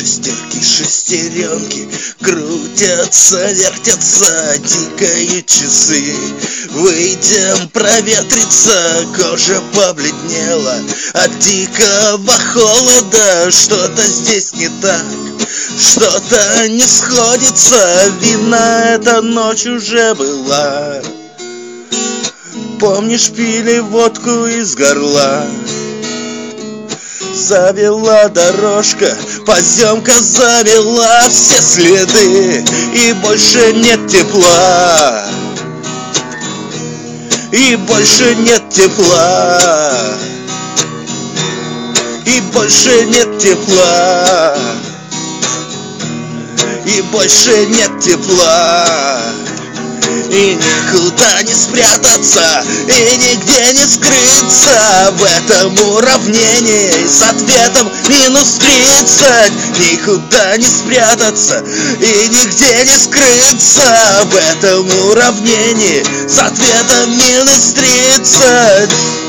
Шестерки, шестеренки, крутятся, вертятся дикие часы. Выйдем проветриться, кожа побледнела от дикого холода. Что-то здесь не так, что-то не сходится. Видно, эта ночь уже была. Помнишь, пили водку из горла? Завела дорожка, поземка замела все следы, и больше нет тепла, и больше нет тепла, и больше нет тепла, и больше нет тепла. И никуда не спрятаться, и нигде не скрыться в этом уравнении с ответом минус 30. Никуда не спрятаться, и нигде не скрыться в этом уравнении с ответом минус 30.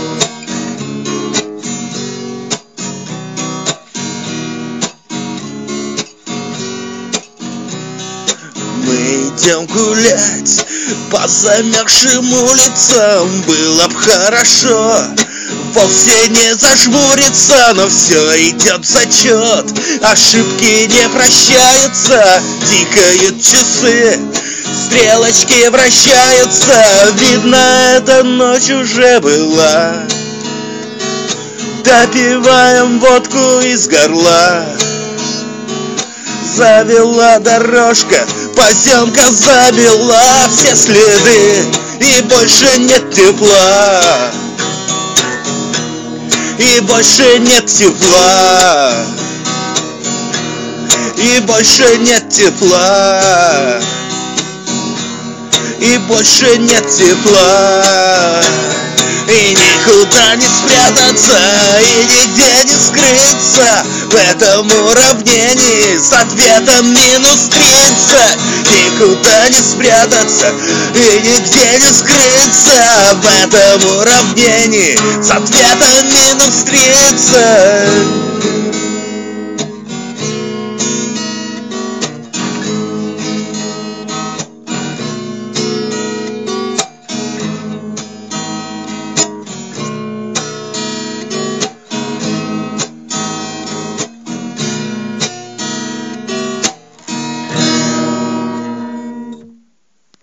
Мы идем гулять по замерзшим улицам. Было б хорошо вовсе не зажмуриться, но все идет в зачет, ошибки не прощаются. Тикают часы, стрелочки вращаются. Видно, эта ночь уже была. Допиваем водку из горла. Завела дорожка, поземка замела все следы, и больше нет тепла, и больше нет тепла, и больше нет тепла, и больше нет тепла. И никуда не спрятаться, и нигде не скрыться в этом уравнении с ответом минус 30. Никуда не спрятаться, и нигде не скрыться в этом уравнении с ответом минус 30.